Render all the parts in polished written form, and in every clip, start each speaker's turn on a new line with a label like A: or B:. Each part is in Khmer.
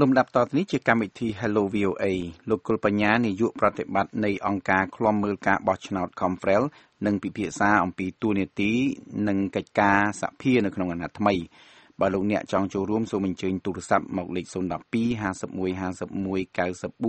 A: มดับต่อนี้ជាកម្មវិធី Hello VOA លោកគុលបញ្ញានាយកប្រតិបត្តិនៃអង្គការឃ្លាំមើលការបោះឆ្នោត Confrel និងពិភាក្សាអំពីទួនាទីនិងកិច្ចការសភានៅក្នុងអាណត្តិថ្មីបើលោកអ្នកចង់ចូលរួមសូមអញ្ជើញទូរស័ព្ទមកលេខ012 51 51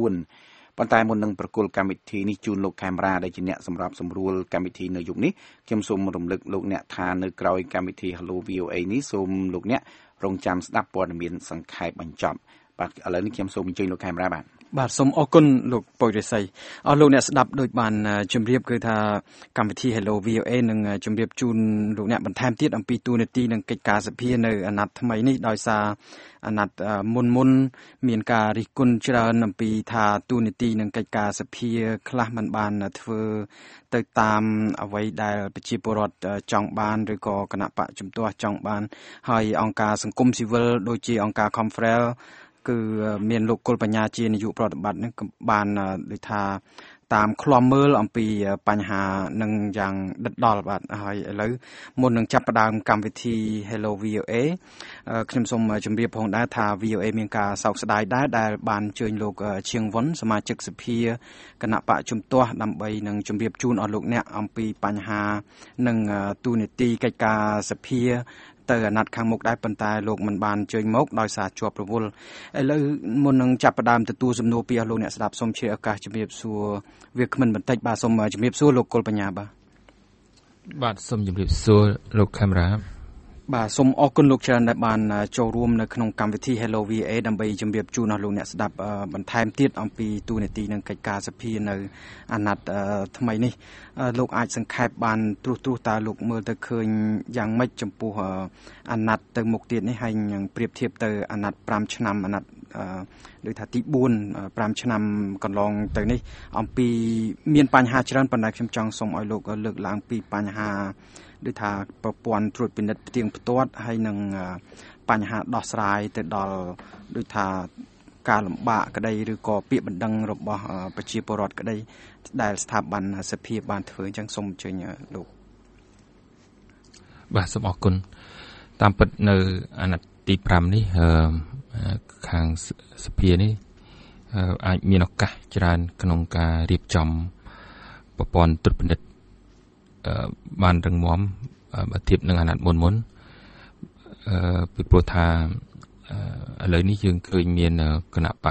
A: 94ប៉ុន្តែមុននឹងប្រគល់កម្មវិធីនេះជូនលោកខេមរាដែលជាអ្នកសម្របសម្រួលកម្មវិធីនៅយប់នេះខ្ញុំសូមរំលឹកលោកអ្នកថានៅក្រោយកម្មវិធី Hello VOA នេះសូមលោកអ្នករងចាំស្ដាប់ព័ត៌មានសង្ខេបបញ្ចប់បាទឥឡូវនេះខ្ញុំសូមអញ្ជើញលោកខេមរាបាទ
B: សូមអរគុណលោកពុយរិស័យអស់លោកអ្នកស្ដាប់ដូចបានជម្រាបគឺថាកម្មវិធី Hello VOA នឹងជម្រាបជូនលោកអ្នកបន្ថែមទៀតអំពីទួនាទីនិងកិច្ចការសភានៅអាណត្តិថ្មីនេះដោយសារអាណត្តិមុនមានការរិះគន់ច្រើនអំពីថាទួនាទីនិងកិច្ចការសភាខ្លះមិនបានធ្វើទៅតាមអ្វីដែលប្រជាពលរដ្ឋចង់បានឬក៏គណៈបកជំទាស់ចង់បានហើយអង្គការសង្គមស៊ីវិលដូចជាអង្គការ Confrel គឺមានលោកគុលបញ្ញាជានាយកប្រតិបត្តិនេះបានដូចថាតាមឃ្លាំមើលអំពីបញ្ហានឹងយ៉ាងដិតដល់បាទហើយឥឡូវមុននឹងចាប់ផ្ដើមកម្មវិធី Hello VOA ខ្ញុំសូមជម្រាបផងដែរថា VOA មានការសោកស្ដាយដែរដែលបានអញ្ជើញលោកឈៀងវុនសមាជិកសភាគណៈបកជំទាស់ដើម្បីនឹងជម្រាបជូនអស់លោកអ្នកអំពីបញ្ហានិងទូនីតិកិច្ចការសភាទៅអាណត្តិខាងមុខដែរប៉ុន្តែលោកមិនបានអញ្ជើញមកដោយសារជាប់រវល់ឥឡូវមុននឹងចាប់ផ្ដើមទទួលសំណួរពីអស់លោកអ្នកស្ដាប់សូមជឿឱកាសជំរាបសួរវាគ្មិនបន្តិចបាទសូមជំរាបសួរលោកគុលបញ្ញា
C: បាទសូមជំរាបសួរលោកខេមរា
B: បាទសូមអរគុណលោកច្រើនដែលបានចូលរួមនៅក្នុងកម្មវិធី Hello VA ដើម្បីជម្រាបជូនដល់លោកអ្នកស្ដាប់បន្ថែមទៀតអំពីទូនាទីនិងកិច្ចការសភានៅអាណត្តិថ្មីនេះលោកអាចសង្ខេបបានត្រួសតើលោកមើលទៅឃើញយ៉ាងម៉េចចំពោះអាណត្តិទៅមុខទៀតនេះហើយនឹងប្រៀបធៀបទៅអាណត្តិ5ឆ្នាំអាណត្តិដូចថាទី4 5ឆ្នាំកន្លងទៅនេះអំពីមានបញ្ហាច្រើនប៉ុន្តែខ្ញុំចង់សូមឲ្យលោកលើកឡើងពីបញ្ហាដូចថាប្រព័ន្ធត្រួតពិនិត្យផ្ទៀងផ្ទាត់ហើយនឹងបញ្ហាដោះស្រាយទៅដល់ដូចថាការលំបាកក្តីឬក៏ពាក្យបណ្ដឹងរបស់ប្រជាពលរដ្ឋក្តីដែលស្ថាប័នសភាបានធ្វើអញ្ចឹងសូមអញ្ជើញលោក
C: បាទសូមអរគុណតាមពិតនៅអាណត្តិទី5នេះខាងសភានេះអាចមានឱកាសច្រើនក្នុងការរៀបចំប្រព័ន្ធត្រួតពិនិត្យបានរឹងមាំបើធៀបនឹងអាណត្តិមុនពីព្រោះថាឥឡូវនេះយើងឃើញមានគណៈបក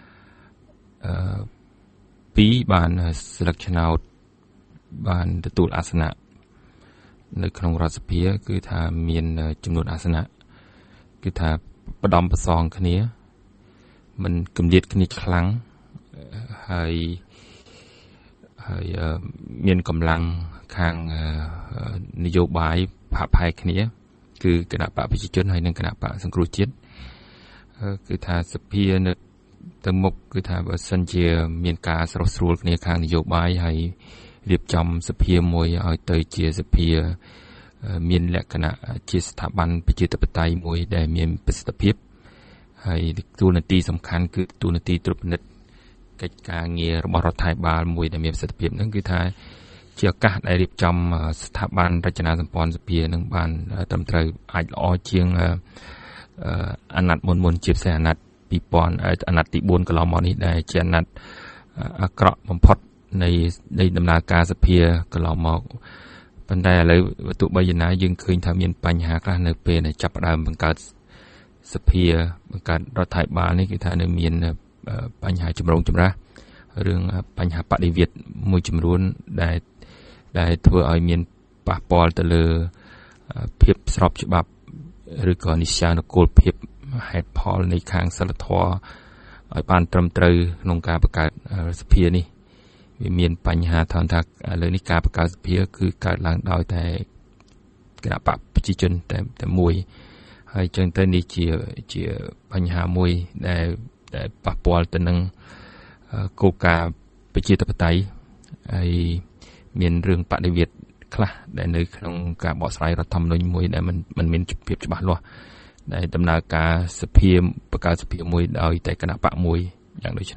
C: 2បានស្លឹកឆ្នោតបានទទួលអាសនៈនៅក្នុងរដ្ឋសភាគឺថាមានចំនួនអាសនៈគឺថាបដំប្រសងគ្នាមិនគម្លាតគ្នាខ្លាំងហើយមានកម្លាំងខាងនយោបាយផាកផែកគ្នាគឺគណៈបកប្រជាជនហើយនិងគណៈបកសង្គ្រោះជាតិគឺថាសភានៅទៅមុខគឺថាបើសិនជាមានការស្រោះស្រួលគ្នាខាងនយោបាយហើយរៀបចំសភាមួយឲ្យទៅជាសភាមានលក្ខណៈជាស្ថាប័នប្រជាធិបតេយ្យមួយដែលមានប្រសិទ្ធភាពហើយតួនាទីសំខាន់គឺតួនាទីត្រួតពិនិត្យកិច្ចការងាររបស់រដ្ឋាភិបាលមួយដែលមានប្រសិទ្ធភាពហ្នឹងគឺថាជាឱកាសដែលរៀបចំស្ថាប័នរចនាសម្ព័ន្ធសភានឹងបានត្រឹមត្រូវអាចល្អជាងអាណត្តិមុនជាពិសេសអាណត្តិ2000អាណត្តិទី4កន្លងមកនេះដែលជាអាណត្តិអាក្រក់បំផុតនៃដំណើរការសភាកន្លងមកប៉ុន្តែឥឡូវទោះបីយ៉ាងណាយើងឃើញថាមានបញ្ហាខ្លះនៅពេលដែលចាប់ផ្ដើមបង្កើតសភាបង្កើតរដ្ឋាភិបាលនេះគឺថានៅមានបញ្ហាចម្រូងចម្រាសរឿងបញ្ហាបដិវត្តមួយចំនួនដែលធ្វើឲ្យមានប៉ះពាល់ទៅលើភាពស្របច្បាប់ឬក៏និស្ចានុគោលភាពហេតុផលនៃខាងសិលធម៌ឲ្យបានត្រឹមត្រូវក្នុងការបង្កើតសភានេះវាមានបញ្ហាថាឥឡូវនេះការបង្កើតសភាគឺកើតឡើងដោយតែគណៈបកប្រជាជនតែមួយហើយចឹងទៅនេះជាបញ្ហាមួយដែលប៉ះពាល់ទៅនឹងគោលការណ៍ប្រជាធិបតេយ្យហើយមានរឿងបដិវត្តខ្លះដែលនៅក្នុងការបកស្រាយរដ្ឋធម្មនុញ្ញមួយដែលมันមានភាពច្បាស់លាស់ដែលដំណើរការសភាបង្កើតសភាមួយដោយតែគណៈបកមួយយ៉ាងដូចនេះ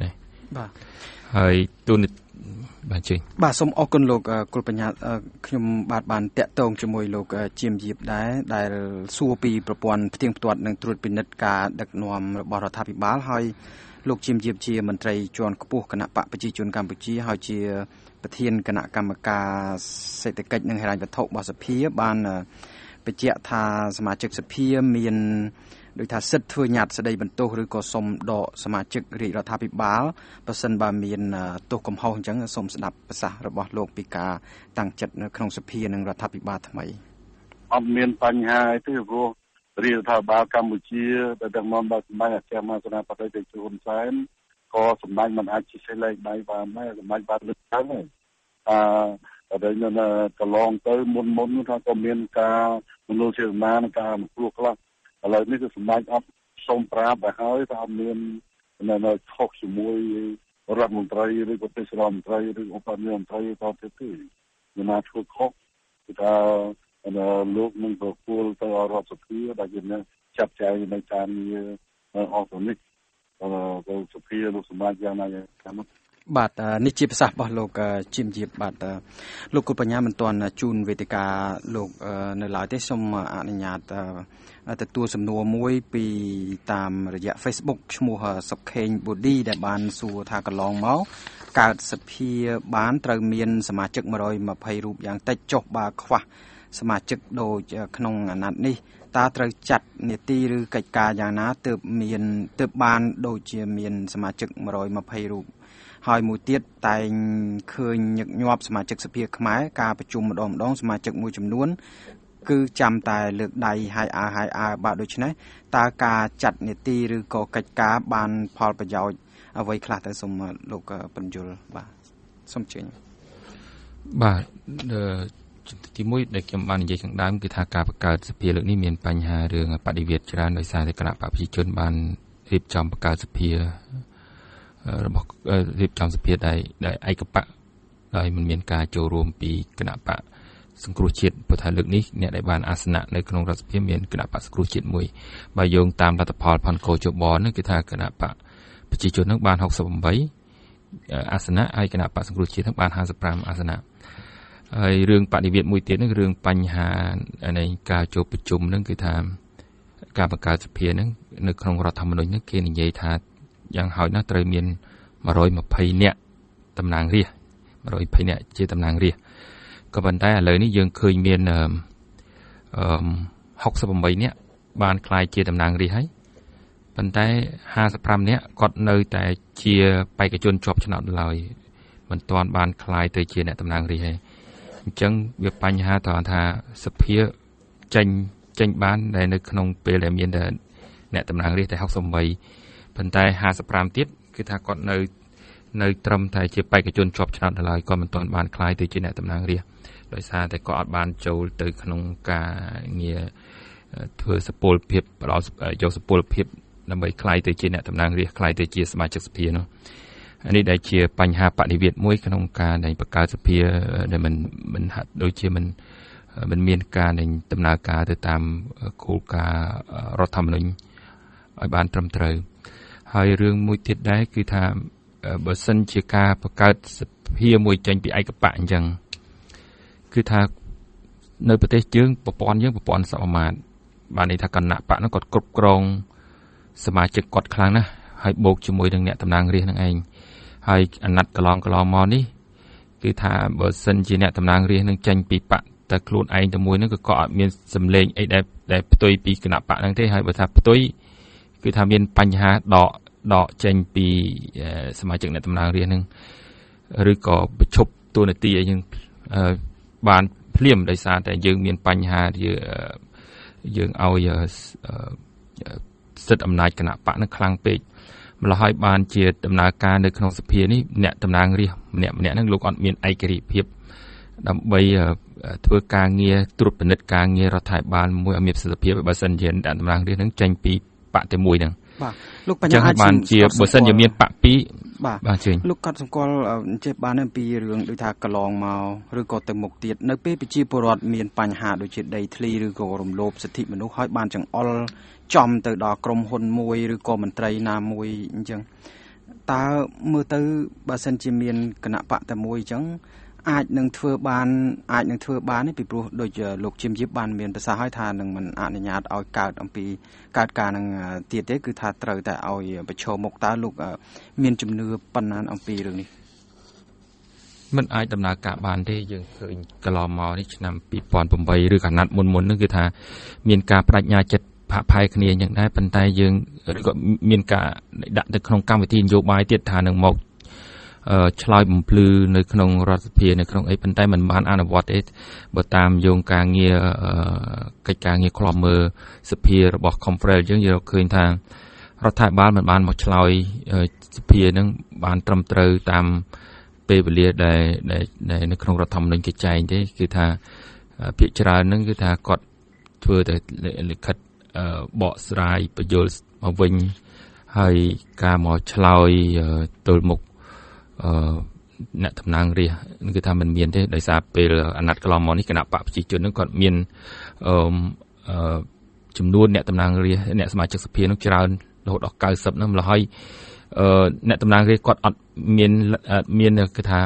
B: បាទ
C: ហើយទូនបាទជិះ
B: បាទសូមអរគុណលោកគុលបញ្ញាខ្ញុំបាទបានតាក់ទងជាមួយលោកជាមយៀបដែរដែលសួរពីប្រព័ន្ធផ្ទៀងផ្ទាត់និងត្រួតពិនិត្យការដឹកនាំរបស់រដ្ឋាភិបាលហើយលោកជាមយៀបជាមន្ត្រីជាន់ខ្ពស់គណៈបកប្រជាជនកម្ពុជាហើយជាប្រធានគណៈកម្មការសេដ្ឋកិច្ចនិងហិរញ្ញវត្ថុរបស់សភាបានបញ្ជាក់ថាសមាជិកសភាមានដោយថាសិទ្ធិធ្វើញត្តិស្ដីបន្ទោសឬក៏សុំដកសមាជិករាជរដ្ឋាភិបាលបើសិនបើមានទោសកំហុសអញ្ចឹងសូមស្ដាប់ប្រសាសន៍របស់លោកពីការតាំងចិត្តនៅក្នុងសភានិងរដ្ឋាភិបាលថ្មី
D: អត់មានបញ្ហាអីទេព្រោះរាជរដ្ឋាភិបាលកម្ពុជាដែលដឹកនាំដោយសម្ដេចអាចារ្យមហាសេនាបតីតេជោហ៊ុនសែនក៏សម្ដេចមិនអាចជិះសេលេខដៃបានដែរសម្ដេចបានលើកឡើងហើយតែនៅកន្លងទៅមុនថាក៏មានការមនោចេតនានិងការមិនព្រោះខ្លះឥឡូវនេះគឺសម្ដេចអត់សូមប្រាប់ទៅហើយថាអត់មាននៅខុសជាមួយរដ្ឋមន្ត្រីឬក៏ទេសរដ្ឋមន្ត្រីឬឧបនាយកមន្ត្រីតទៅទេមានណាធ្វើខុសគឺថាលោកនឹងប្រគល់ទៅឲ្យរដ្ឋសភាដែលជាអ្នកចាត់ចែងในការងារអស់ទៅនេះទៅសភាលោកសម្ដេចយ៉ាងណាយ៉ាងនោះ
B: បាទនេះជាប្រសាសន៍របស់លោកជាមយៀបបាទលោកគុលបញ្ញាមិនទាន់ជូនវេទិកាលោកនៅឡើយទេសូមអនុញ្ញាតទទួលសំណួរមួយពីតាមរយៈ Facebook ឈ្មោះសុកខេងបូឌីដែលបានសួរថាកន្លងមកកើតសភាបានត្រូវមានសមាជិក120រូបយ៉ាងតិចចុះបើខ្វះសមាជិកដូចក្នុងអាណត្តិនេះតើត្រូវចាត់នីតិឬកិច្ចការយ៉ាងណាទើបបានដូចជាមានសមាជិក120រូបហើយមួយទៀតតែងឃើញញឹកញាប់សមាជិកសភាខ្មែរការប្រជុំម្ដងសមាជិកមួយចំនួនគឺចាំតែលើកដៃហើយអើបាទដូច្នេះតើការចាត់នីតិឬក៏កិច្ចការបានផលប្រយោជន៍អ្វីខ្លះទៅសូមលោកបញ្យលបាទសូមជឿ
C: បាទទីមួយដែលខ្ញុំបាននិយាយខាងដើមគឺថាការបង្កើតសភាលើកនេះមានបញ្ហារឿងបដិវេតច្រើនដោយសារតែគណៈបព្វជិជនបានរៀបចំបង្កើតសភារបស់រៀបចំសភាដែលឯកបកដោយមិនមានការចូលរួមពីគណៈបកសង្គ្រោះជាតិព្រោះថាលើកនេះអ្នកដែលបានអាសនៈនៅក្នុងរដ្ឋសភាមានគណៈបកសង្គ្រោះជាតិមួយបើយោងតាមលទ្ធផលផនកោជបនោះគឺថាគណៈបកប្រជាជននឹងបាន68អាសនៈហើយគណៈបកសង្គ្រោះជាតិនឹងបាន55អាសនៈហើយរឿងបដិវេតមួយទៀតនឹងរឿងបញ្ហានៃការចូលប្រជុំនឹងគឺថាការបង្កើតសភានឹងនៅក្នុងរដ្ឋធម្មនុញ្ញនឹងគេនិយាយថាយ៉ាងហោចណាស់ត្រូវមាន120នាក់តំណាងរាស្ត្រ120នាក់ជាតំណាងរាស្ត្រក៏ប៉ុន្តែឥឡូវនេះយើងឃើញមាន68នាក់បានក្លាយជាតំណាងរាស្ត្រហើយប៉ុន្តែ55នាក់គាត់នៅតែជាបេក្ខជនជាប់ឆ្នោតឡើយមិនទាន់បានក្លាយទៅជាអ្នកតំណាងរាស្ត្រទេអញ្ចឹងវាបញ្ហាត្រង់ថាសភាចេញបានដែលនៅក្នុងពេលដែលមានតែអ្នកតំណាងរាស្ត្រតែ68ប៉ុន្តែ55ទៀតគឺថាគាត់នៅត្រឹមតែជាបេក្ខជនជាប់ឆ្នោតឡើយគាត់មិនទាន់បានក្លាយទៅជាអ្នកតំណាងរាស្ត្រដោយសារតែគាត់អត់បានចូលទៅក្នុងការងារធ្វើសុពលភាពផ្ដល់យកសុពលភាពដើម្បីក្លាយទៅជាអ្នកតំណាងរាស្ត្រក្លាយទៅជាសមាជិកសភានោះនេះដែលជាបញ្ហាបដិវេតមួយក្នុងការដែលបង្កើតសភាដែលមិនហាក់ដូចជាមិនមានការដែលដំណើរការទៅតាមគោលការណ៍រដ្ឋធម្មនុញ្ញឲ្យបានត្រឹមត្រូវហើយរឿងមួយទៀតដែរគឺថាបើសិនជាការបង្កើតសភាមួយចេញពីឯកបកអញ្ចឹងគឺថានៅប្រទេសយើងប្រព័ន្ធសមាជបានន័យថាគណៈបកនោះគាត់គ្រប់គ្រងសមាជិកគាត់ខ្លាំងណាស់ហើយបូកជាមួយនឹងអ្នកតំណាងរាស្ត្រនឹងឯងហើយអាណត្តិកន្លងមកនេះគឺថាបើសិនជាអ្នកតំណាងរាស្ត្រនឹងចេញពីបកតែខ្លួនឯងតែមួយហ្នឹងក៏អត់មានសម្លេងអីដែលផ្ទុយពីគណៈបកហ្នឹងទេហើយបើថាផ្ទុយគឺថាមានបញ្ហាដកចេញពីសមាជិកអ្នកតំណាងរាស្ត្រហ្នឹងឬក៏ប្រឈប់តួនាទីអីហ្នឹងបានភ្លាមដោយសារតែយើងមានបញ្ហាយើងឲ្យសិទ្ធិអំណាចគណៈបកហ្នឹងខ្លាំងពេកម្ល៉េះហើយបានជាដំណើរការនៅក្នុងសភានេះអ្នកតំណាងរាស្ត្រម្នាក់ហ្នឹងលោកអត់មានឯករាជ្យភាពដើម្បីធ្វើការងារត្រួតពិនិត្យការងាររដ្ឋាភិបាលមួយឲ្យមានប្រសិទ្ធភាពបើសិនជាអ្នកតំណាងរាស្ត្រហ្នឹងចេញពីបកតែមួយហ្នឹង
B: បាទលោកបញ្ញាអាច
C: បានជាបើសិនជាមានបកពីរបាទជើញ
B: លោកកត់សម្គាល់ចេះបានអំពីរឿងដូចថាកន្លងមកឬក៏ទៅមុខទៀតនៅពេលប្រជាពលរដ្ឋមានបញ្ហាដូចជាដីធ្លីឬក៏រំលោភសិទ្ធិមនុស្សហើយបានចង្អុលចំទៅដល់ក្រុមហ៊ុនមួយឬក៏មន្ត្រីណាមួយអញ្ចឹងតើមើលទៅបើសិនជាមានគណៈបកតែមួយអញ្ចឹងអាចនឹងធ្វើបាននេះពីព្រោះដូចលោកជាមជីបបានមានប្រសាសន៍ឲ្យថានឹងមិនអនុញ្ញាតឲ្យកើតការនឹងទៀតទេគឺថាត្រូវតែឲ្យប្រឈមមុខតើលោកមានជំនឿប៉ុណ្ណាអំពីរឿងនេះ
C: មិនអាចដំណើរការបានទេយើងឃើញកន្លងមកនេះឆ្នាំ2008ឬកណាត់មុននោះគឺថាមានការបដិញ្ញាចិត្តផាកផាយគ្នាយ៉ាងដែរប៉ុន្តែយើងក៏មានការដាក់ទៅក្នុងកម្មវិធីនយោបាយទៀតថានឹងមកឆ្លើយបំភ្លឺនៅក្នុងរដ្ឋសភានៅក្នុងអីប៉ុន្តែมันបានអនុវត្តទេបើតាមយោងការងារកិច្ចការងារឃ្លាំមើលសភារបស់ Conference យើងឃើញថារដ្ឋាភិបាលមិនបានមកឆ្លើយសភានឹងបានត្រឹមត្រូវតាមពេលវេលាដែលនៅក្នុងរដ្ឋធម្មនុញ្ញគេចែងទេគឺថាភាគច្រើនហ្នឹងគឺថាគាត់ធ្វើតែលិខិតបកស្រាយបញ្យល់មកវិញហើយការមកឆ្លើយទល់មុខអ្នកតំណាងរាស្ត្រគឺថាมันមានទេដោយសារពេលអាណត្តិកន្លងមកនេះគណៈបកប្រជាជនហ្នឹងគាត់មានចំនួនអ្នកតំណាងរាស្ត្រអ្នកសមាជិកសភានោះច្រើនរហូតដល់90ហ្នឹងម្ល៉េះហើយអ្នកតំណាងរាស្ត្រគាត់អត់មានគឺថា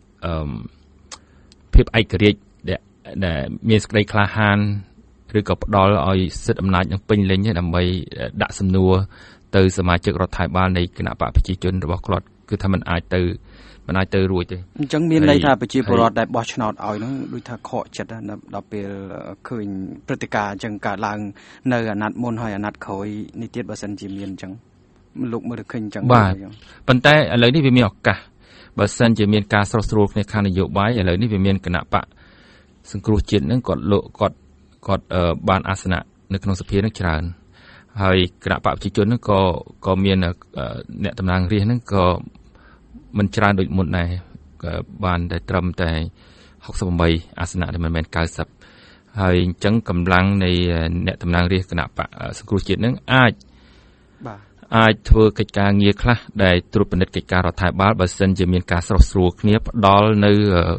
C: ភាពឯករាជ្យដែលមានសេចក្តីក្លាហានឬក៏ផ្ដល់ឲ្យសិទ្ធិអំណាចនឹងពេញលេញដើម្បីដាក់សំណួរទៅសមាជិករដ្ឋាភិបាលនៃគណៈបកប្រជាជនរបស់គាត់គឺថាมันអាចទៅរួចទេ
B: អញ្ចឹងមានន័យថាប្រជាពលរដ្ឋដែលបោះឆ្នោតឲ្យហ្នឹងដូចថាខកចិត្តដល់ពេលឃើញព្រឹត្តិការណ៍អញ្ចឹងកើតឡើងនៅអាណត្តិមុនហើយអាណត្តិក្រោយនេះទៀតបើសិនជាមានអញ្ចឹងលោកមើលឃើញអញ្ចឹង
C: បាទប៉ុន្តែឥឡូវនេះវាមានឱកាសបើសិនជាមានការស្រោះស្រួលគ្នាខាងនយោបាយឥឡូវនេះវាមានគណៈបកសង្គ្រោះជាតិហ្នឹងគាត់បានអាសនៈនៅក្នុងសភានឹងច្រើនហើយគណៈបកប្រជាជនហ្នឹងក៏មានអ្នកតំណាងរាស្ត្រហ្នឹងក៏មិនច្រើនដូចមុនដែរក៏បានតែត្រឹមតែ68អាសនៈដែលមិនមែន90ហើយអញ្ចឹងកម្លាំងនៃអ្នកតំណាងរាស្ត្រគណៈបកសង្គ្រោះជាតិហ្នឹងអាចធ្វើកិច្ចការងារខ្លះដែលត្រួតពិនិត្យកិច្ចការរដ្ឋាភិបាលបើសិនជាមានការស្រោះស្រួលគ្នាផ្ដល់នៅ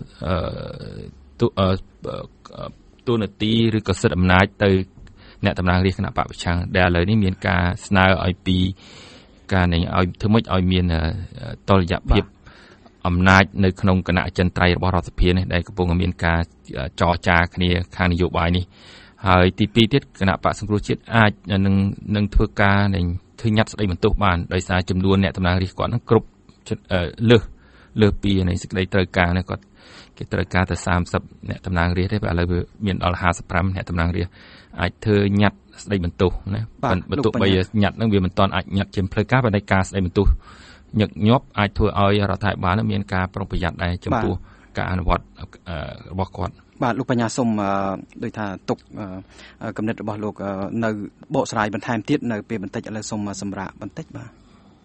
C: ទូនាទីឬក៏សិទ្ធិអំណាចទៅអ្នកតំណាងរាស្ត្រគណៈបកប្រឆាំងដែលឥឡូវនេះមានការស្នើឲ្យពីការឲ្យធ្វើម៉េចឲ្យមានតុល្យភាពអំណាចនៅក្នុងគណៈអចិន្ត្រៃយ៍របស់រដ្ឋសភានេះដែលកំពុងមានការចរចាគ្នាខាងនយោបាយនេះហើយទី2ទៀតគណៈបកសង្គ្រោះជាតិអាចនឹងធ្វើការធ្វើញត្តិស្ដីបន្ទោសបានដោយសារចំនួនអ្នកតំណាងរាស្ត្រគាត់នឹងគ្រប់លើសពីនៃសេចក្តីត្រូវការនេះគាត់គេត្រូវការតែ30អ្នកតំណាងរាស្ត្រទេឥឡូវវាមានដល់55អ្នកតំណាងរាស្ត្រអាចធ្វើញត្តិស្ដីបន្ទោសណាបន្ទោសបីញត្តិហ្នឹងវាមិនទាន់អាចញត្តិជាផ្លូវការប៉ុន្តែការស្ដីបន្ទោសញឹកញាប់អាចធ្វើឲ្យរដ្ឋាភិបាលមានការប្រុងប្រយ័ត្នដែរចំពោះការអនុវត្តរបស់គាត់
B: បាទលោកបញ្ញាសូមដូចថាទុកកំណត់របស់លោកនៅបកស្រាយបន្ថែមទៀតនៅពេលបន្តិចឥឡូវសូមសម្រាប់បន្តិចបាទ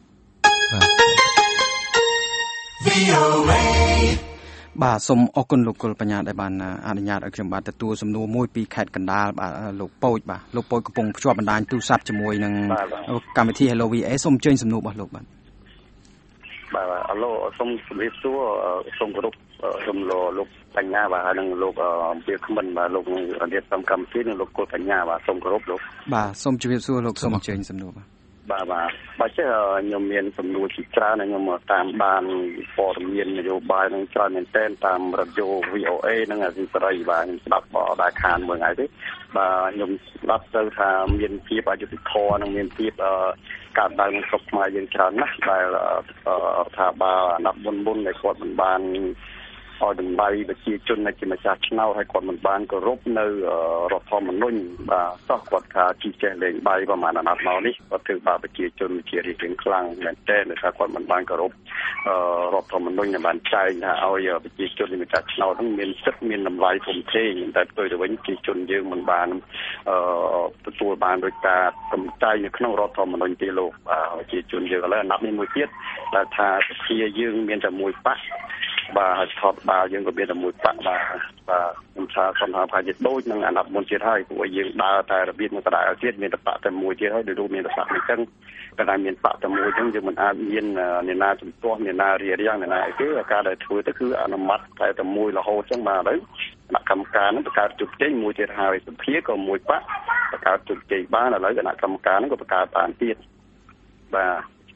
B: បាទសូមអរគុណលោកគុលបញ្ញាដែលបានអនុញ្ញាតឲ្យខ្ញុំបានទទួលសំណួរមួយពីខេត្តកណ្ដាលបាទលោកពូចកំពុងភ្ជាប់បណ្ដាញទូរស័ព្ទជាមួយនឹងកម្មវិធី Hello VA សូមអញ្ជើញសំណួររបស់លោកបាទ
E: អឡូសូមជម្រាបសួរសូមគោរពសូមលោកបញ្ញាបាទហើយនឹងលោកអំពីក្មិនបាទលោករៀបចំកម្មវិធីនិងលោកគុលបញ្ញាបាទសូមគោរពលោក
B: បាទសូមជម្រាបសួរលោកសូមអញ្ជើញសំណួរ
E: បាទបើចេះខ្ញុំមានសំណួរជាច្រើនខ្ញុំតាមបានព័ត៌មាននយោបាយនឹងច្រើនមែនទែនតាមរ៉ាឌីយ៉ូ VOA និងអាស៊ីសេរីបាទខ្ញុំស្ដាប់ដែរខានមួយថ្ងៃទេបាទខ្ញុំស្ដាប់ទៅថាមានភាពអយុត្តិធម៌និងមានភាពកើតឡើងក្នុងស្រុកខ្មែរយើងច្រើនណាស់ដែលថាបើអាណត្តិមុនដែលគាត់មិនបានឲ្យតម្លៃប្រជាជនជាម្ចាស់ឆ្នោតហើយគាត់មិនបានគោរពនៅរដ្ឋធម្មនុញ្ញបាទសោះគាត់ថាជីចេះលេងបាយប្រហែលអាណត្តិមកនេះគាត់ធ្វើបាបប្រជាជនជារៀងខ្លាំងមែនទែនដោយសារគាត់មិនបានគោរពរដ្ឋធម្មនុញ្ញដែលបានចែងថាឲ្យប្រជាជនជាម្ចាស់ឆ្នោតនឹងមានសិទ្ធិមានតម្លៃធំធេងតែផ្ទុយទៅវិញប្រជាជនយើងមិនបានទទួលបានដោយការកំចៃនៅក្នុងរដ្ឋធម្មនុញ្ញទេលោកប្រជាជនយើងឥឡូវអាណត្តិនេះមួយទៀតដែលថាសភាយើងមានតែមួយបកបាទថតបាល់យើងក៏មានតែមួយបកបាទខ្ញុំថាសំខាន់ថាជាដូចនឹងអាណត្តិមុនទៀតហើយព្រោះយើងដើរតែរបៀបនឹងដដែលទៀតមានតែបកតែមួយទៀតហើយដូចមានតែបកអញ្ចឹងតែតែមានបកតែមួយអញ្ចឹងយើងមិនអាចមានអ្នកណាជំទាស់អ្នកណារៀបរៀងអ្នកណាអីទេការដែលធ្វើទៅគឺអនុម័តតែមួយរហូតអញ្ចឹងបាទឥឡូវគណៈកម្មការនឹងបង្កើតជោគជ័យមួយទៀតហើយសភាក៏មួយបកបង្កើតជោគជ័យបានឥឡូវគណៈកម្មការនឹងក៏បង្កើតបានទៀតបាទ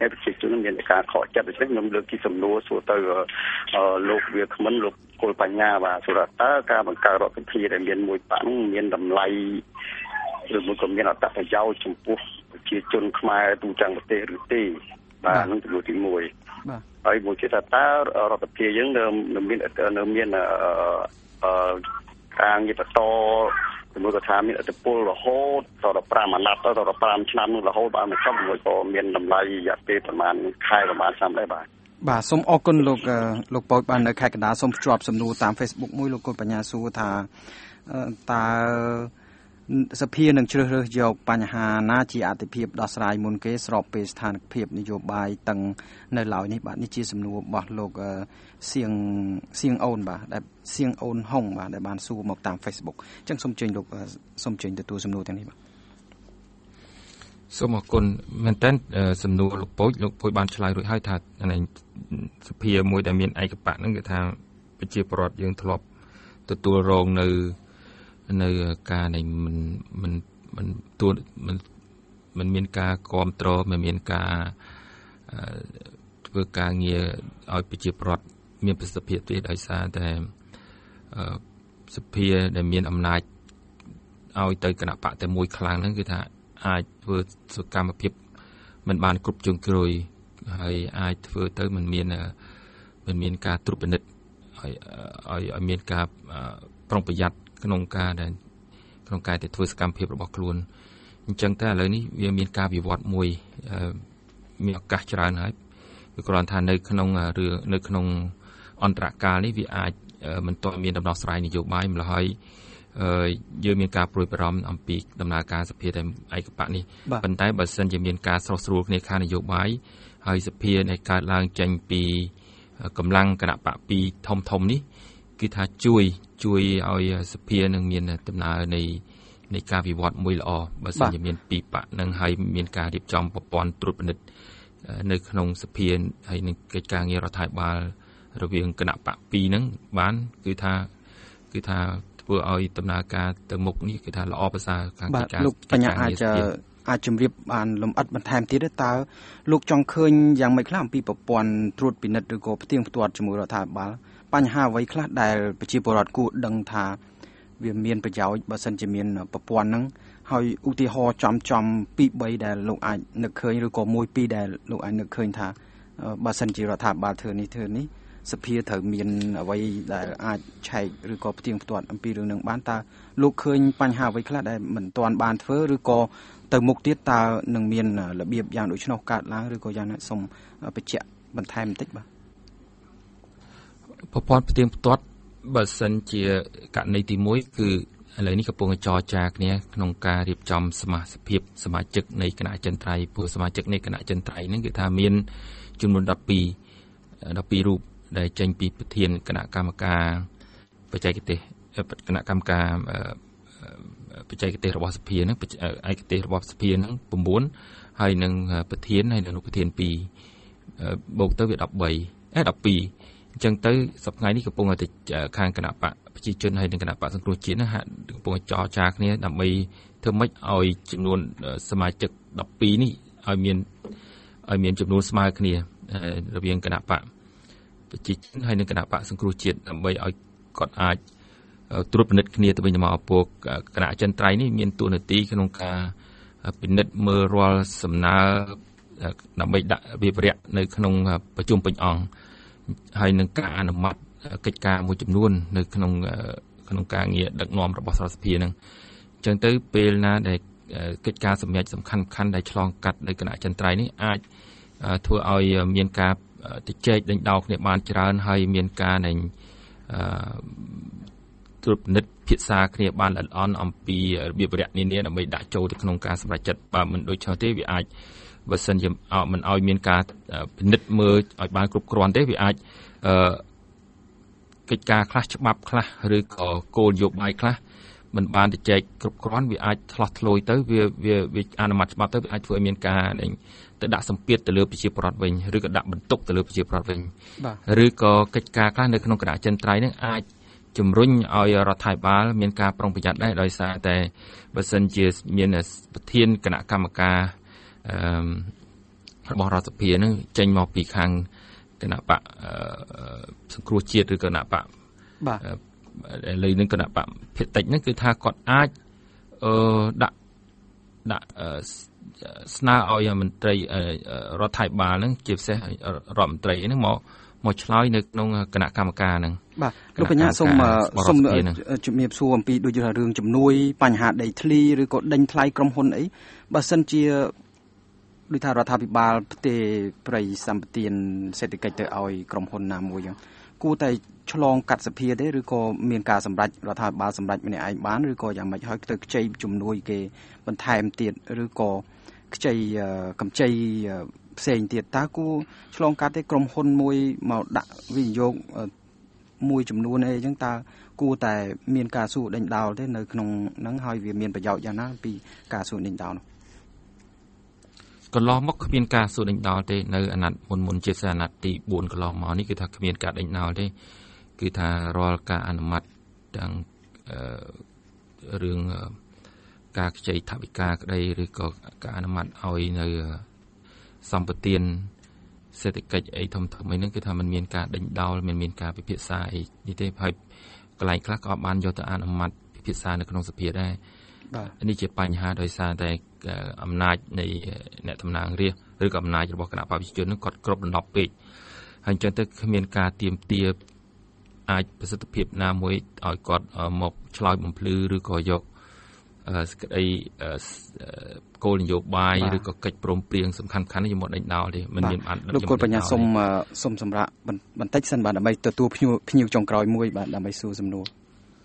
E: ហើយប្រជាជនមានការខកចិត្តដូច្នេះខ្ញុំលើកទីសំណួរសួរទៅលោកវាគ្មិនលោកគោលបញ្ញាបាទសូមតើការបង្កើតរដ្ឋាភិបាលដែលមានមួយបកនោះមានតម្លៃឬមួយក៏មានអត្ថប្រយោជន៍ចំពោះប្រជាជនខ្មែរទូទាំងប្រទេសឬទេបាទនឹងជំនួសទី1បាទហើយមួយទៀតថាតើរដ្ឋាភិបាលយើងនៅមានការងារបន្តជាមួយក៏ថាមានឥទ្ធិពលរហូតដល់15អាណត្តិដល់15ឆ្នាំនោះរហូតបានមកចប់មួយក៏មានតម្លៃរយៈពេលប្រហែលខែប្រហែលឆ្នាំដែរបាទ
B: សូមអរគុណលោកពូចបាននៅខេត្តកណ្ដាលសូមភ្ជាប់សំណួរតាម Facebook មួយលោកគុណបញ្ញាសួរថាតើសភានឹងជ្រើសរើសយកបញ្ហាណាជាអតិភិបដោះស្រាយមុនគេស្របពេលស្ថានភាពនយោបាយតឹងនៅឡើយនេះបាទនេះជាសំណួររបស់លោកសៀងអូនបាទដែលសៀងអូនហុងបាទដែលបានសួរមកតាម Facebook អញ្ចឹងសូមជើញលោកសូមជើញទទួលសំណួរទាំងនេះបាទ
C: សូមអរគុណមែនតើសំណួរលោកពូចបានឆ្លើយរួចហើយថាសភាមួយដែលមានឯកបៈហ្នឹងគឺថាប្រជាពលរដ្ឋយើងធ្លាប់ទទួលរងនៅការនៃមិនមានការគ្រប់គ្រងមិនមានការធ្វើការងារឲ្យប្រជាពលរដ្ឋមានប្រសិទ្ធភាពទេដោយសារតែសភាដែលមានអំណាចឲ្យទៅគណៈបកតែមួយខ្លាំងហ្នឹងគឺថាអាចធ្វើសកម្មភាពមិនបានគ្រប់ជ្រុងជ្រោយហើយអាចធ្វើទៅមិនមានការត្រួតពិនិត្យឲ្យមានការប្រុងប្រយ័ត្នក្នុងការដែលធ្វើសកម្មភាពរបស់ខ្លួនអញ្ចឹងតែឥឡូវនេះវាមានការវិវត្តមួយមានឱកាសច្រើនហើយវាគ្រាន់ថានៅក្នុងអន្តរកាលនេះវាអាចមិនទាន់មានដំណោះស្រាយនយោបាយម្ល៉េះហើយយើងមានការព្រួយបារម្ភអំពីដំណើរការសភាតែឯកបៈនេះប៉ុន្តែបើសិនជាមានការស្រោះស្រួលគ្នាខាងនយោបាយហើយសភាដែលកើតឡើងចេញពីកម្លាំងគណៈបកពីរធំនេះគឺថាជួយឲ្យសភានឹងមានដំណើរនៃការវិវត្តមួយល្អបើសិនជាមានពីរបកនឹងហើយមានការរៀបចំប្រព័ន្ធត្រួតពិនិត្យនៅក្នុងសភាហើយនឹងកិច្ចការងាររដ្ឋាភិបាលរវាងគណៈបកពីរហ្នឹងបានគឺថាធ្វើឲ្យដំណើរការទៅមុខនេះគឺថាល្អប្រសើរខាងកិច្ចការ
B: លោកបញ្ញាអាចជម្រាបបានលម្អិតបន្ថែមទៀតតើលោកចង់ឃើញយ៉ាងម៉េចខ្លះអំពីប្រព័ន្ធត្រួតពិនិត្យឬក៏ផ្ទៀងផ្ទាត់ជាមួយរដ្ឋាភិបាលបញ្ហាអ្វីខ្លះដែលប្រជាពលរដ្ឋគួរដឹងថាវាមានប្រយោជន៍បើសិនជាមានប្រព័ន្ធហ្នឹងហើយឧទាហរណ៍ចំ2 3ដែលលោកអាចនឹកឃើញឬក៏1 2ដែលលោកអាចនឹកឃើញថាបើសិនជារដ្ឋាភិបាលធ្វើនេះសភាត្រូវមានអ្វីដែលអាចឆែកឬក៏ផ្ទៀងផ្ទាត់អំពីរឿងនឹងបានតើលោកឃើញបញ្ហាអ្វីខ្លះដែលមិនទាន់បានធ្វើឬក៏ទៅមុខទៀតតើនឹងមានរបៀបយ៉ាងដូច្នោះកើតឡើងឬក៏យ៉ាងណាសូមបញ្ជាក់បន្ថែមបន្តិចបាទ
C: ប្រព័ន្ធផ្ទៀងផ្ទាត់បើសិនជាករណីទី1គឺឥឡូវនេះកំពុងចរចាគ្នាក្នុងការរៀបចំសមាជិកនៃគណៈអចិន្ត្រៃយ៍ពួកសមាជិកនៃគណៈអចិន្ត្រៃយ៍ហ្នឹងគឺថាមានចំនួន12រូបដែលចេញពីប្រធានគណៈកម្មការបច្ចេកទេសគណៈកម្មការបច្ចេកទេសរបស់សភាហ្នឹងឯកទេសរបស់សភាហ្នឹង9ហើយនឹងប្រធានហើយនឹងប្រធាន2បូកទៅវា12អញ្ចឹងទៅសប្តាហ៍នេះកំពុងតែខាងគណៈបកប្រជាជនហើយនិងគណៈបកសង្គ្រោះជាតិណាហាក់កំពុងចរចាគ្នាដើម្បីធ្វើម៉េចឲ្យចំនួនសមាជិក12នេះឲ្យមានចំនួនស្មើគ្នារវាងគណៈបកប្រជាជនហើយនិងគណៈបកសង្គ្រោះជាតិដើម្បីឲ្យគាត់អាចត្រួតពិនិត្យគ្នាទៅវិញទៅមកពួកគណៈអចិន្ត្រៃយ៍នេះមានតួនាទីក្នុងការពិនិត្យមើលរាល់សំណើដើម្បីដាក់វិភារៈនៅក្នុងប្រជុំពេញអង្គហើយនឹងការអនុម័តកិច្ចការមួយចំនួននៅក្នុងការងារដឹកនាំរបស់រដ្ឋសភាហ្នឹងអញ្ចឹងទៅពេលណាដែលកិច្ចការសម្រាប់សំខាន់ដែលឆ្លងកាត់នៅគណៈអចិន្ត្រៃយ៍នេះអាចធ្វើឲ្យមានការតិចែកដេញដោលគ្នាបានច្រើនហើយមានការនឹងត្រួតពិនិត្យភាសាគ្នាបានល្អិតល្អន់អំពីរបៀបរយៈនានាដើម្បីដាក់ចូលទៅក្នុងការសម្រេចចិត្តបើមិនដូចនោះទេវាអាចបើសិនជាមិនឲ្យមានការពិនិត្យមើលឲ្យបានគ្រប់គ្រាន់ទេវាអាចកិច្ចការខ្លះច្បាប់ខ្លះឬក៏គោលនយោបាយខ្លះមិនបានទៅចែកគ្រប់គ្រាន់វាអាចឆ្លោះឆ្លួយទៅវាអនុម័តច្បាប់ទៅវាអាចធ្វើឲ្យមានការទៅដាក់សម្ពាធទៅលើប្រជាពលរដ្ឋវិញឬក៏ដាក់បន្ទុកទៅលើប្រជាពលរដ្ឋវិញឬក៏កិច្ចការខ្លះនៅក្នុងគណៈអចិន្ត្រៃយ៍នឹងអាចជំរុញឲ្យរដ្ឋាភិបាលមានការប្រុងប្រយ័ត្នដែរដោយសារតែបើសិនជាមានប្រធានគណៈកម្មការរបស់រដ្ឋសភានឹងចេញមកពីខាងគណៈបកសង្គ្រោះជាតិឬគណៈបក
B: បាទ
C: ឥឡូវនឹងគណៈបកភាគតិចហ្នឹងគឺថាគាត់អាចដាក់ស្នើឲ្យមន្ត្រីរដ្ឋាភិបាលហ្នឹងជាពិសេសរដ្ឋមន្ត្រីហ្នឹងមកឆ្លើយនៅក្នុងគណៈកម្មការហ្នឹង
B: បាទលោកបញ្ញាសូមជំរាបសួរអំពីដូចរឿងជំនួយបញ្ហាដីធ្លីឬក៏ដេញថ្លៃក្រុមហ៊ុនអីបើសិនជាដូចថារដ្ឋាភិបាលផ្ទេរប្រៃសម្បទានសេដ្ឋកិច្ចទៅឲ្យក្រុមហ៊ុនណាមួយចឹងគួរតែឆ្លងកាត់សភាទេឬក៏មានការសម្រេចរដ្ឋាភិបាលសម្រេចម្នាក់ឯងបានឬក៏យ៉ាងម៉េចហើយទៅខ្ចីជំនួយគេបន្ថែមទៀតឬក៏ខ្ចីកម្ចីផ្សេងទៀតតើគួរឆ្លងកាត់ទេក្រុមហ៊ុនមួយមកដាក់វិនិយោគមួយចំនួនអីចឹងតើគួរតែមានការសួរដេញដោលទេនៅក្នុងហ្នឹងហើយវាមានប្រយោជន៍យ៉ាងណាពីការសួរដេញដោលនោះ
C: កន្លងមកគ្មានការសួរដេញដោលទេនៅអាណត្តិមុនជាអាណត្តិទី4កន្លងមកនេះគឺថាគ្មានការដេញដោលទេគឺថារាល់ការអនុម័តទាំងរឿងការខ្ចីថវិកាក្តីឬក៏ការអនុម័តឲ្យនៅសម្បទានសេដ្ឋកិច្ចអីធំៗអីហ្នឹងគឺថាมันមានការដេញដោលមានការពិភាក្សាអីនេះទេហើយកន្លែងខ្លះក៏បានយកទៅអនុម័តពិភាក្សានៅក្នុងសភាដែរបាទនេះជាបញ្ហាដោយសារតែអំណាចនៃអ្នកតំណាងរាស្ត្រឬក៏អំណាចរបស់គណៈបព្វជិជននឹងគាត់គ្រប់ដណ្ដប់ពេកហើយអញ្ចឹងទៅគ្មានការទាមទារអាចប្រសិទ្ធភាពណាមួយឲ្យគាត់មកឆ្លើយបំភ្លឺឬក៏យកសេចក្តីគោលនយោបាយឬក៏កិច្ចព្រមព្រៀងសំខាន់ៗនេះមកដេញដោលទេមិនមានបាន
B: លោកគុលបញ្ញាសូមសម្រាប់បន្តិចសិនបាទដើម្បីទទួលភ្ញៀវចុងក្រោយមួយបាទដើម្បីសួរសំណួរ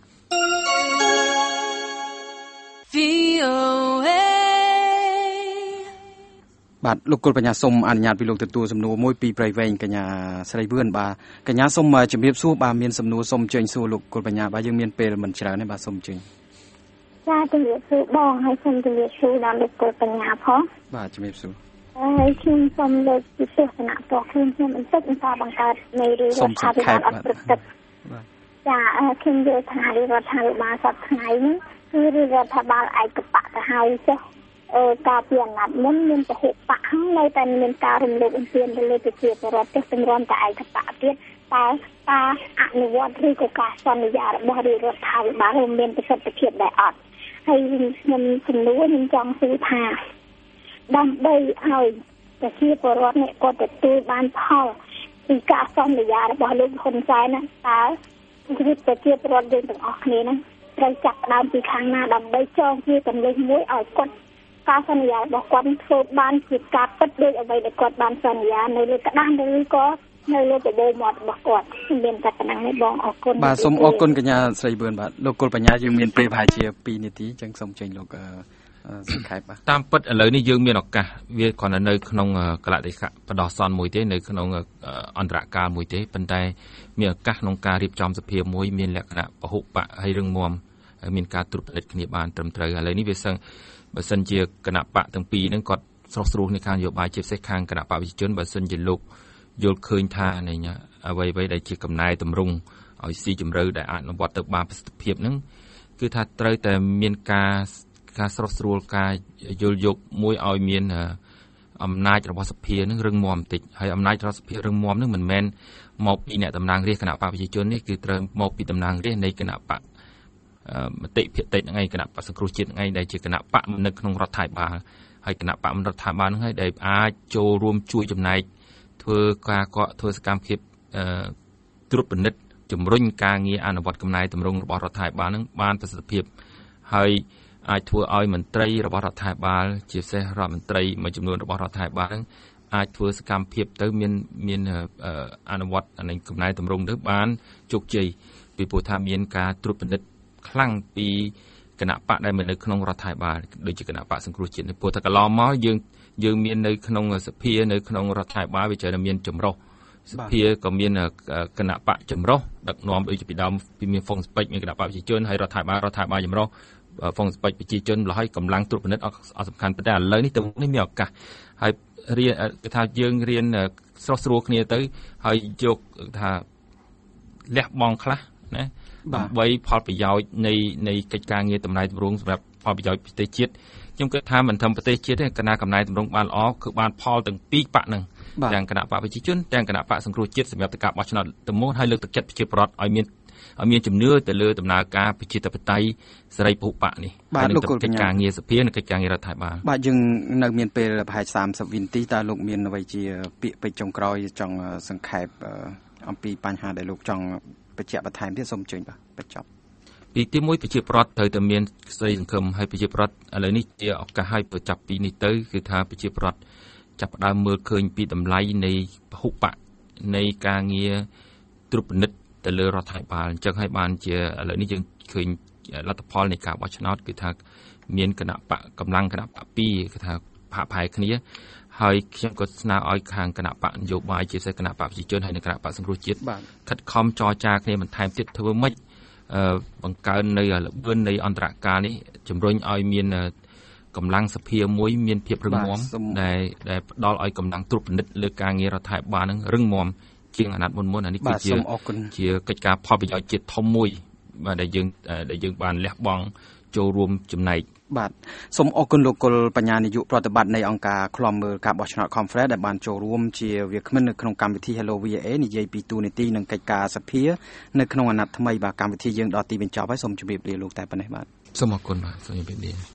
B: បាទលោកគុលបញ្ញាសូមអនុញ្ញាតពីលោកទទួលសំណួរមួយពីប្រៃវែងកញ្ញាស្រីវឿនបាទកញ្ញាសូមជម្រាបសួរបាទមានសំណួរសូមអញ្ជើញសួរលោកគុលបញ្ញាបាទយើងមានពេលមិនច្រើនទេបាទសូមអញ្ជើញ
F: ចាជំរាបសួរបងហើយសូមជំរាបសួរដល់លោកគុលបញ្ញាផង
B: បាទជំរាបសួរ
F: ហើយខ្ញុំសូមលើកពីទស្សនៈរបស់ខ្ញុំបន្តិចបន្តបង្កើតនៃរដ្ឋាភិបាលអត់ប្រតិបត្តិចាខ្ញុំយល់ថារដ្ឋាភិបាលសប្តាហ៍ថ្ងៃនេះគឺរដ្ឋាភិបាលឯកបៈទៅហើយចេះការពីអាណត្តិមុនមានពហុបកហើយនៅតែមានការរំលោភបំពានទៅលើប្រជាពលរដ្ឋទេសម្រាប់តែឯកបៈទៀតតែការអនុវត្តឬក៏ការសន្យារបស់រដ្ឋាភិបាលមានប្រសិទ្ធភាពដែរអត់ហើយខ្ញុំសំណួរខ្ញុំចង់សួរថាដើម្បីឲ្យប្រជាពលរដ្ឋនេះគាត់ទទួលបានផលពីការសន្យារបស់លោកហ៊ុនសែនណាតើប្រជាពលរដ្ឋយើងទាំងអស់គ្នាហ្នឹងត្រូវចាប់ផ្ដើមពីខាងណាដើម្បីចងជាកੰលេសមួយឲ្យគាត់ការសន្យារបស់គាត់ធ្វើបានជាការពិតដូចអ្វីដែលគាត់បានសន្យានៅលើក្តារឬក៏នៅលើបបោមាត់របស់គាត់មានតែប៉ុណ្ណឹងទេបងអរគុណ
B: បាទសូមអរគុណកញ្ញាស្រីវឿនបាទលោកគុលបញ្ញាយើងមានពេលប្រហែលជា2នាទីអញ្ចឹងសូមចេញលោកសុខែបបាទ
C: តាមពិតឥឡូវនេះយើងមានឱកាសវាគ្រាន់តែនៅក្នុងកលតិកៈបដោះសន្នមួយទេនៅក្នុងអន្តរកាលមួយទេប៉ុន្តែមានឱកាសក្នុងការរៀបចំសភាមួយមានលក្ខណៈពហុបកហើយរឹងមាំមានការត្រួតពិនិត្យគ្នាបានត្រឹមត្រូវឥឡូវនេះវាបើសិនជាគណៈបកទាំងពីរហ្នឹងគាត់ស្រស់ស្រួលในខាងនយោបាយជាពិសេសខាងគណៈបព្វជិជនបើសិនជាលោកយល់ឃើញថាអ្វីដែលជាកំណែតម្រង់ឲ្យស៊ីជម្រៅដែលអនុវត្តទៅបានប្រសិទ្ធភាពហ្នឹងគឺថាត្រូវតែមានការស្រស់ស្រួលការយល់យកមួយឲ្យមានអំណាចរបស់សភានឹងរឹងមាំបន្តិចហើយអំណាចរបស់សភារឹងមាំនឹងមិនមែនមកពីអ្នកតំណាងរាស្ត្រគណៈបព្វជិជននេះគឺត្រូវមកពីតំណាងរាស្ត្រនៃគណៈបកមតិភាគតិចហ្នឹងឯងគណៈបកសង្គ្រោះជាតិហ្នឹងឯងដែលជាគណៈបកនៅក្នុងរដ្ឋាភិបាលហើយគណៈបករដ្ឋាភិបាលហ្នឹងហើយដែលអាចចូលរួមជួយចំណែកធ្វើសកម្មភាពត្រួតពិនិត្យជំរុញការងារអនុវត្តកំណែតម្រង់របស់រដ្ឋាភិបាលហ្នឹងបានប្រសិទ្ធភាពហើយអាចធ្វើឲ្យមន្ត្រីរបស់រដ្ឋាភិបាលជាពិសេសរដ្ឋមន្ត្រីមួយចំនួនរបស់រដ្ឋាភិបាលហ្នឹងអាចធ្វើសកម្មភាពទៅមានអនុវត្តអានឹងកំណែតម្រង់ទៅបានជោគជ័យពីព្រោះថាមានការត្រួតពិនិត្យខ្លាំងពីគណៈបកដែលនៅក្នុងរដ្ឋាភិបាលដូចជាគណៈបកសង្គ្រោះជាតិព្រោះថាកន្លងមកយើងមាននៅក្នុងសភានៅក្នុងរដ្ឋាភិបាលវាច្រើនមានចម្រុះសភាក៏មានគណៈបកចម្រុះដឹកនាំដូចជាពីដើមពីមានហ្វុងស្ពេចមានគណៈបកប្រជាជនហើយរដ្ឋាភិបាលចម្រុះហ្វុងស្ពេចប្រជាជនរហូតកម្លាំងត្រួតពិនិត្យអត់សំខាន់ប៉ុន្តែឥឡូវនេះទៅនេះមានឱកាសហើយរៀនគេថាយើងរៀនស្រស់ស្រួលគ្នាទៅហើយយកថាលះបង់ខ្លះណាដើម្បីផលប្រយោជន៍នៃកិច្ចការងារតំណែងទម្រង់សម្រាប់ផលប្រយោជន៍ប្រទេសជាតិខ្ញុំគិតថាមិនធម្មប្រទេសជាតិទេគណៈកំណែតម្រង់បានល្អគឺបានផលទាំងពីរបកហ្នឹងទាំងគណៈបកប្រជាជនទាំងគណៈបកសង្គ្រោះជាតិសម្រាប់ការបោះឆ្នោតទៅមុនហើយលើកទឹកចិត្តប្រជាពលរដ្ឋឲ្យមានជំនឿទៅលើដំណើរការប្រជាធិបតេយ្យសេរីពហុបកនេះហើយនឹងកិច្ចការងារសភានិងកិច្ចការងាររដ្ឋាភិបាល
B: បាទយើងនៅមានពេលប្រហែល30វិនាទីតើលោកមានអ្វីជាពាក្យពេចន៍ចុងក្រោយចង់សង្ខេបអំពីបញ្ហាដែលលោកចង់បញ្ជាក់បន្ថែមទៀតសូមអញ្ជើញបាទបញ្ចប់
C: ពីទីមួយប្រជាពលរដ្ឋត្រូវតែមានសេរីសង្ឃឹមហើយប្រជាពលរដ្ឋឥឡូវនេះជាឱកាសឲ្យបញ្ចប់ពីនេះទៅគឺថាប្រជាពលរដ្ឋចាប់ផ្ដើមមើលឃើញពីតម្លៃនៃពហុបកនៃការងារត្រួតពិនិត្យទៅលើរដ្ឋាភិបាលអញ្ចឹងហើយបានជាឥឡូវនេះយើងឃើញលទ្ធផលនៃការបោះឆ្នោតគឺថាមានគណៈបកកម្លាំងគណៈបក2គឺថាផាកផាយគ្នាហើយខ្ញុំក៏ស្នើឲ្យខាងគណៈបកនយោបាយជាពិសេសគណៈបកប្រជាជនហើយនិងគណៈបកសង្គ្រោះជាតិខិតខំចរចាគ្នាបន្ថែមទៀតធ្វើម៉េចបង្កើននៅល្បឿននៃអន្តរការនេះជំរុញឲ្យមានកម្លាំងសភាមួយមានភាពរឹងមាំដែលផ្ដល់ឲ្យកម្លាំងត្រួតពិនិត្យលើការងាររដ្ឋាភិបាលនឹងរឹងមាំជាងអាណត្តិមុនអានេះគឺជាកិច្ចការផលប្រយោជន៍ជាតិធំមួយបាទដែលយើងបានលះបង់ចូលរួមចំណែក
B: បាទសូមអរគុណលោកគុលបញ្ញានាយកប្រតិបត្តិនៃអង្គការឃ្លាំមើលការបោះឆ្នោត Conference ដែលបានចូលរួមជាវាគ្មិននៅក្នុងកម្មវិធី Hello VOA និយាយពីទូនីតិនិងកិច្ចការសភានៅក្នុងអាណត្តិថ្មីបាទកម្មវិធីយើងដល់ទីបញ្ចប់ហើយសូមជម្រាបលាលោកតែប៉ុណ្ណេះបាទ
C: សូមអរគុណបាទសូមជម្រាបលា